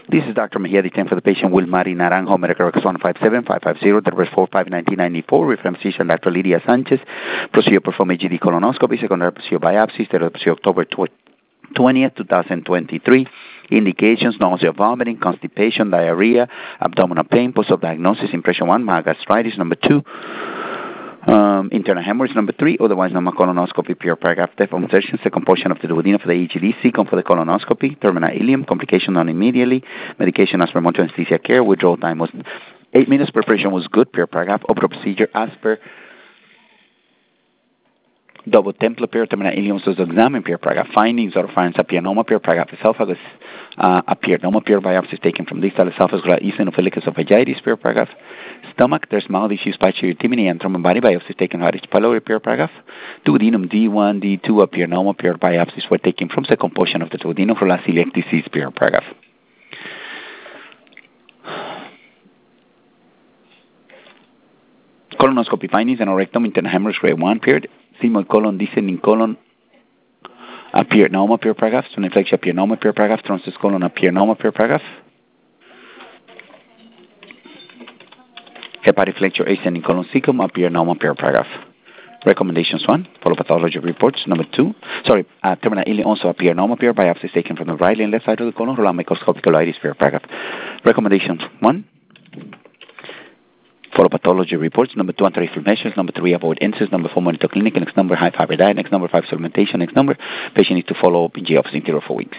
This is Dr. Mejia, the for the patient Wilmari Naranjo, medical records 157-550, the reverse 45-1994, reference physician Dr. Lydia Sanchez, procedure performed AGD colonoscopy, secondary procedure biopsy, steroid procedure October 20th, 2023. Indications: nausea, vomiting, constipation, diarrhea, abdominal pain. Post-op diagnosis: impression 1, mild gastritis. Number 2, internal hemorrhage. Number 3, otherwise normal colonoscopy, pure paragraph depth of insertion, second portion of the duodenum for the EGD, second for the colonoscopy, terminal ileum, complication done immediately, medication as per monitoring anesthesia care, withdrawal time was 8 minutes, preparation was good, pure paragraph, opera procedure as per double Templar pair, terminal ileum was examined, pure paragraph, findings, oropharynx apianoma, pure paragraph, esophagus, apianoma, pure biopsies taken from distal esophagus, eosinophilic esophagitis, pure paragraph, stomach, there's mild diffuse pituitary and thromboembolic biopsies taken from H. pylori, pure paragraph, duodenum D1, D2, apianoma, pure biopsies were taken from second portion of the duodenum for celiac disease, pure paragraph. Colonoscopy findings: anorectum, internal hemorrhage grade 1, period, sigmoid colon, descending colon, apianoma, pure paragraph, soniflexia apianoma, pure paragraph, transverse colon, apianoma, pure paragraph, hepatic flexure, ascending colon, cecum, apianoma, pure paragraph. Recommendations: 1, follow pathology reports. Number 2, terminal ileum also apianoma, pure biopsies taken from the right and left side of the colon, roll microscopic colitis, pure paragraph. Recommendations: 1, follow pathology reports. Number 2, anti-reflux measures. Number 3, avoid NSAIDs. Number 4, monitor clinic. Next number, high fiber diet. Next number 5, supplementation. Next number, patient needs to follow PG office in 3 or 4 weeks.